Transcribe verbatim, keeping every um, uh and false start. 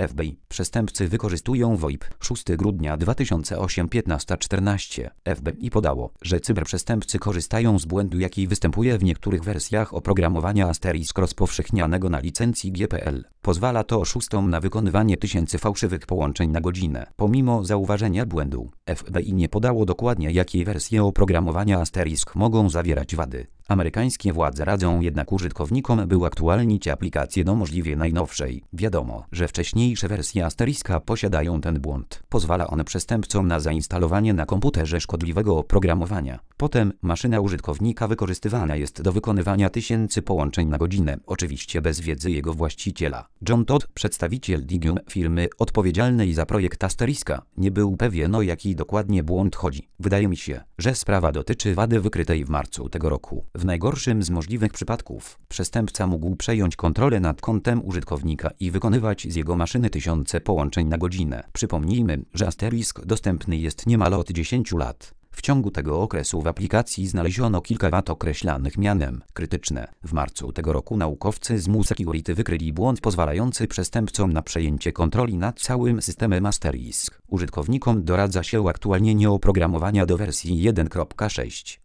F B I. Przestępcy wykorzystują V O I P. szóstego grudnia dwa tysiące ósmego piętnaście czternaście. F B I podało, że cyberprzestępcy korzystają z błędu, jaki występuje w niektórych wersjach oprogramowania Asterisk rozpowszechnianego na licencji G P L. Pozwala to oszustom na wykonywanie tysięcy fałszywych połączeń na godzinę. Pomimo zauważenia błędu, F B I nie podało dokładnie, jakie wersje oprogramowania Asterisk mogą zawierać wady. Amerykańskie władze radzą jednak użytkownikom, by uaktualnić aplikację do możliwie najnowszej. Wiadomo, że wcześniejsze wersje Asteriska posiadają ten błąd. Pozwala on przestępcom na zainstalowanie na komputerze szkodliwego oprogramowania. Potem maszyna użytkownika wykorzystywana jest do wykonywania tysięcy połączeń na godzinę, oczywiście bez wiedzy jego właściciela. John Todd, przedstawiciel Digium, firmy odpowiedzialnej za projekt Asteriska, nie był pewien, o jaki dokładnie błąd chodzi. Wydaje mi się, że sprawa dotyczy wady wykrytej w marcu tego roku. W najgorszym z możliwych przypadków przestępca mógł przejąć kontrolę nad kontem użytkownika i wykonywać z jego maszyny tysiące połączeń na godzinę. Przypomnijmy, że Asterisk dostępny jest niemal od dziesięciu lat. W ciągu tego okresu w aplikacji znaleziono kilka wad określanych mianem krytyczne. W marcu tego roku naukowcy z Mu Security wykryli błąd pozwalający przestępcom na przejęcie kontroli nad całym systemem Asterisk. Użytkownikom doradza się uaktualnienie oprogramowania do wersji jeden kropka sześć.